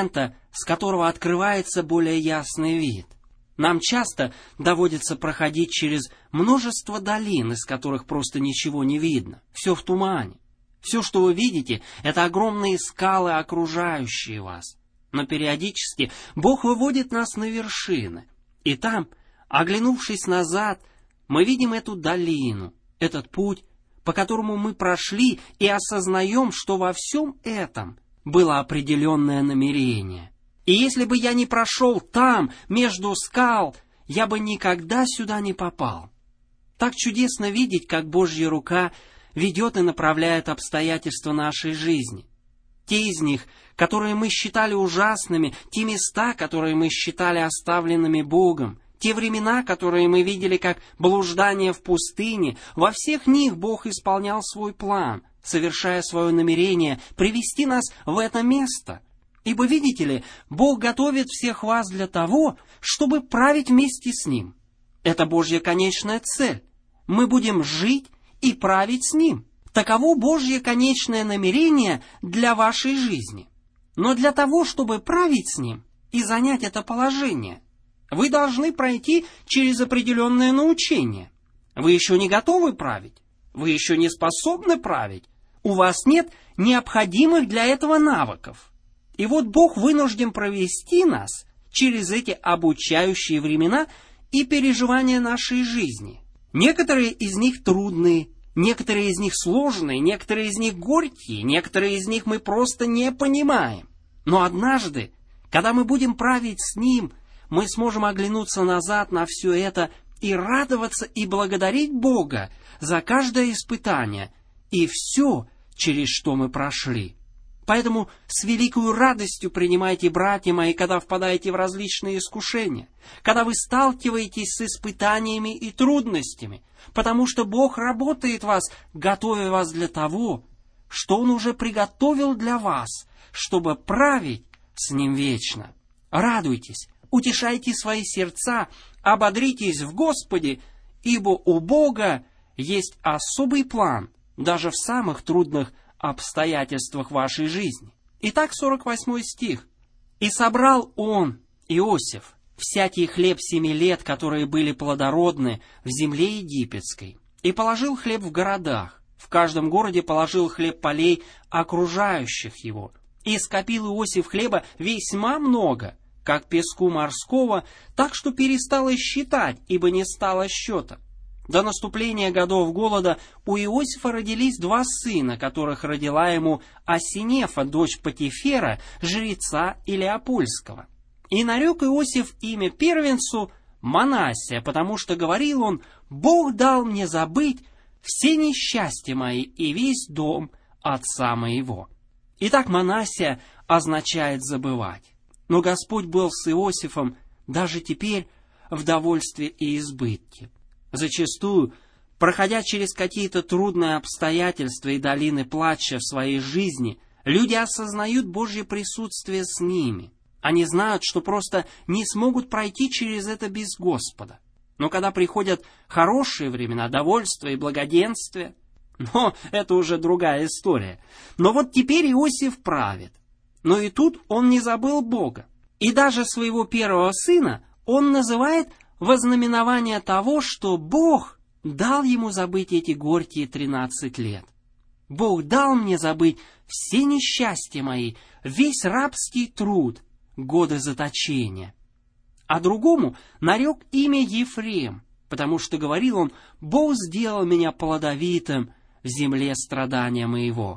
с которого открывается более ясный вид. Нам часто доводится проходить через множество долин, из которых просто ничего не видно. Все в тумане. Все, что вы видите, это огромные скалы, окружающие вас. Но периодически Бог выводит нас на вершины. И там, оглянувшись назад, мы видим эту долину, этот путь, по которому мы прошли, и осознаем, что во всем этом было определенное намерение. И если бы я не прошел там, между скал, я бы никогда сюда не попал. Так чудесно видеть, как Божья рука ведет и направляет обстоятельства нашей жизни. Те из них, которые мы считали ужасными, те места, которые мы считали оставленными Богом, те времена, которые мы видели как блуждание в пустыне, во всех них Бог исполнял свой план, совершая свое намерение привести нас в это место. Ибо, видите ли, Бог готовит всех вас для того, чтобы править вместе с Ним. Это Божья конечная цель. Мы будем жить и править с Ним. Таково Божье конечное намерение для вашей жизни. Но для того, чтобы править с Ним и занять это положение, вы должны пройти через определенное научение. Вы еще не готовы править. Вы еще не способны править. У вас нет необходимых для этого навыков. И вот Бог вынужден провести нас через эти обучающие времена и переживания нашей жизни. Некоторые из них трудные, некоторые из них сложные, некоторые из них горькие, некоторые из них мы просто не понимаем. Но однажды, когда мы будем править с Ним, мы сможем оглянуться назад на все это и радоваться и благодарить Бога за каждое испытание и все, через что мы прошли. Поэтому с великой радостью принимайте, братья мои, когда впадаете в различные искушения, когда вы сталкиваетесь с испытаниями и трудностями, потому что Бог работает в вас, готовя вас для того, что Он уже приготовил для вас, чтобы править с Ним вечно. Радуйтесь, утешайте свои сердца, ободритесь в Господе, ибо у Бога есть особый план, даже в самых трудных обстоятельствах вашей жизни. Итак, сорок восьмой стих. «И собрал он, Иосиф, всякий хлеб семи лет, которые были плодородны в земле египетской, и положил хлеб в городах, в каждом городе положил хлеб полей, окружающих его, и скопил Иосиф хлеба весьма много, как песку морского, так что перестал считать, ибо не стало счета. До наступления годов голода у Иосифа родились два сына, которых родила ему Асинефа, дочь Потифера, жреца Илиапольского. И нарек Иосиф имя первенцу Манассия, потому что говорил он: «Бог дал мне забыть все несчастья мои и весь дом отца моего». Итак, Манассия означает забывать. Но Господь был с Иосифом даже теперь в довольстве и избытке. Зачастую, проходя через какие-то трудные обстоятельства и долины плача в своей жизни, люди осознают Божье присутствие с ними. Они знают, что просто не смогут пройти через это без Господа. Но когда приходят хорошие времена, довольства и благоденствия, но это уже другая история. Но вот теперь Иосиф правит. Но и тут он не забыл Бога. И даже своего первого сына он называет во знаменование того, что Бог дал ему забыть эти горькие тринадцать лет. Бог дал мне забыть все несчастья мои, весь рабский труд, годы заточения. А другому нарек имя Ефрем, потому что, говорил он, Бог сделал меня плодовитым в земле страдания моего.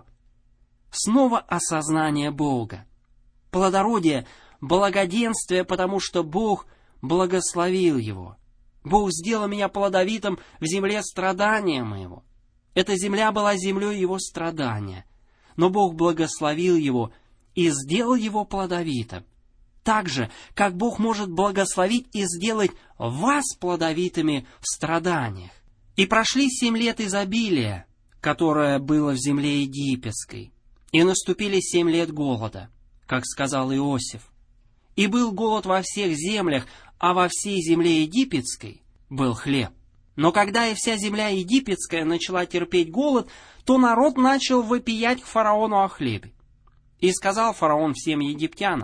Снова осознание Бога. Плодородие, благоденствие, потому что Бог благословил его. Бог сделал меня плодовитым в земле страдания моего. Эта земля была землей его страдания. Но Бог благословил его и сделал его плодовитым. Так же, как Бог может благословить и сделать вас плодовитыми в страданиях. И прошли семь лет изобилия, которое было в земле египетской. И наступили семь лет голода, как сказал Иосиф. И был голод во всех землях, а во всей земле египетской был хлеб. Но когда и вся земля египетская начала терпеть голод, то народ начал вопиять к фараону о хлебе. И сказал фараон всем египтянам: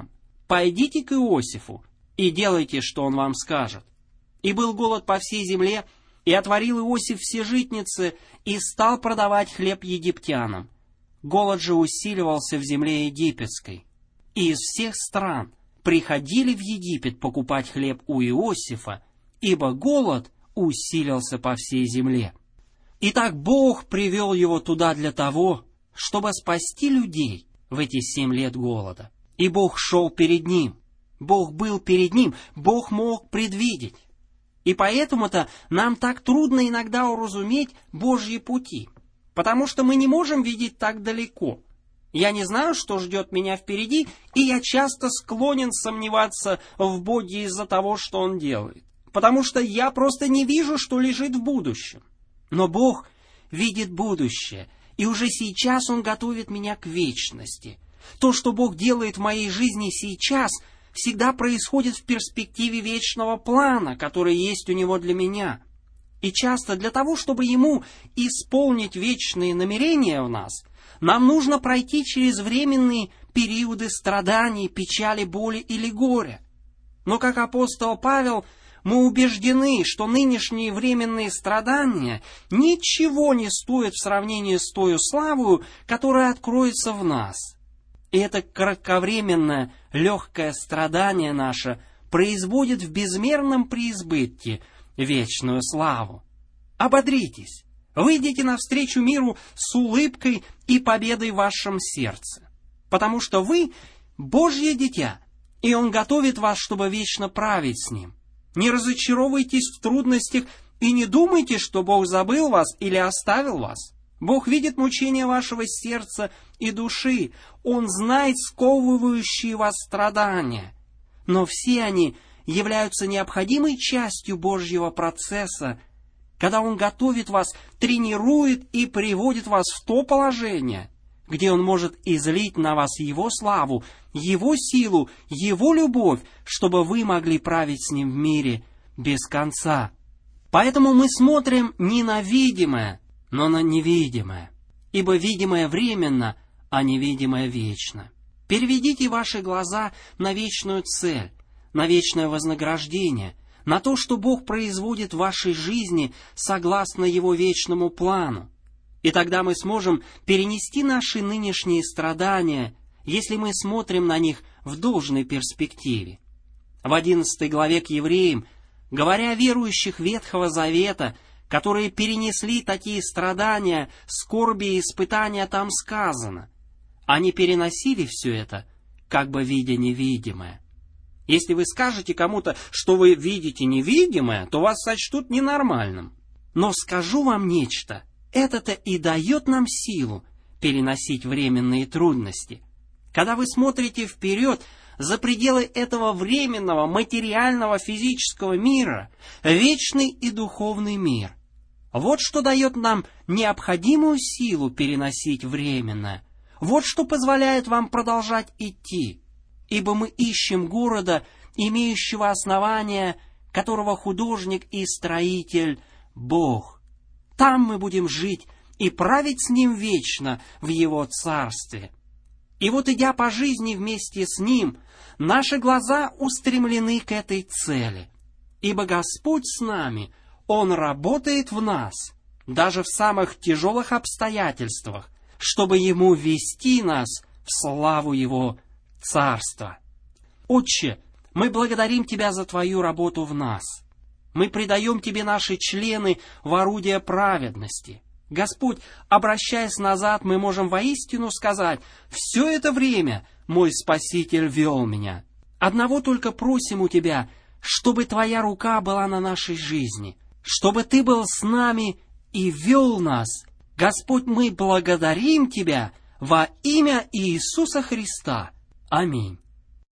пойдите к Иосифу и делайте, что он вам скажет. И был голод по всей земле, и отворил Иосиф все житницы, и стал продавать хлеб египтянам. Голод же усиливался в земле египетской. И из всех стран приходили в Египет покупать хлеб у Иосифа, ибо голод усилился по всей земле. Итак, Бог привел его туда для того, чтобы спасти людей в эти семь лет голода. И Бог шел перед ним. Бог был перед ним. Бог мог предвидеть. И поэтому-то нам так трудно иногда уразуметь Божьи пути, потому что мы не можем видеть так далеко. Я не знаю, что ждет меня впереди, и я часто склонен сомневаться в Боге из-за того, что Он делает, потому что я просто не вижу, что лежит в будущем. Но Бог видит будущее, и уже сейчас Он готовит меня к вечности. То, что Бог делает в моей жизни сейчас, всегда происходит в перспективе вечного плана, который есть у Него для меня. И часто для того, чтобы Ему исполнить вечные намерения в нас, нам нужно пройти через временные периоды страданий, печали, боли или горя. Но, как апостол Павел, мы убеждены, что нынешние временные страдания ничего не стоят в сравнении с той славою, которая откроется в нас. И это кратковременное, легкое страдание наше производит в безмерном преизбытке вечную славу. Ободритесь, выйдите навстречу миру с улыбкой и победой в вашем сердце, потому что вы Божье дитя, и Он готовит вас, чтобы вечно править с Ним. Не разочаровывайтесь в трудностях и не думайте, что Бог забыл вас или оставил вас. Бог видит мучения вашего сердца и души. Он знает сковывающие вас страдания. Но все они являются необходимой частью Божьего процесса, когда Он готовит вас, тренирует и приводит вас в то положение, где Он может излить на вас Его славу, Его силу, Его любовь, чтобы вы могли править с Ним в мире без конца. Поэтому мы смотрим не на видимое, но на невидимое, ибо видимое временно, а невидимое вечно. Переведите ваши глаза на вечную цель, на вечное вознаграждение, на то, что Бог производит в вашей жизни согласно Его вечному плану. И тогда мы сможем перенести наши нынешние страдания, если мы смотрим на них в должной перспективе. В одиннадцатой главе к Евреям, говоря о верующих Ветхого Завета, которые перенесли такие страдания, скорби и испытания, там сказано: они переносили все это, как бы видя невидимое. Если вы скажете кому-то, что вы видите невидимое, то вас сочтут ненормальным. Но скажу вам нечто, это-то и дает нам силу переносить временные трудности. Когда вы смотрите вперед, за пределы этого временного, материального, физического мира, вечный и духовный мир. Вот что дает нам необходимую силу переносить временное. Вот что позволяет вам продолжать идти. Ибо мы ищем города, имеющего основания, которого художник и строитель — Бог. Там мы будем жить и править с Ним вечно в Его Царстве. И вот, идя по жизни вместе с Ним, наши глаза устремлены к этой цели. Ибо Господь с нами, Он работает в нас, даже в самых тяжелых обстоятельствах, чтобы Ему ввести нас в славу Его Царства. Отче, мы благодарим Тебя за Твою работу в нас. Мы предаем Тебе наши члены в орудие праведности. Господь, обращаясь назад, мы можем воистину сказать: «Все это время мой Спаситель вел меня». Одного только просим у Тебя, чтобы Твоя рука была на нашей жизни, чтобы Ты был с нами и вел нас. Господь, мы благодарим Тебя во имя Иисуса Христа. Аминь.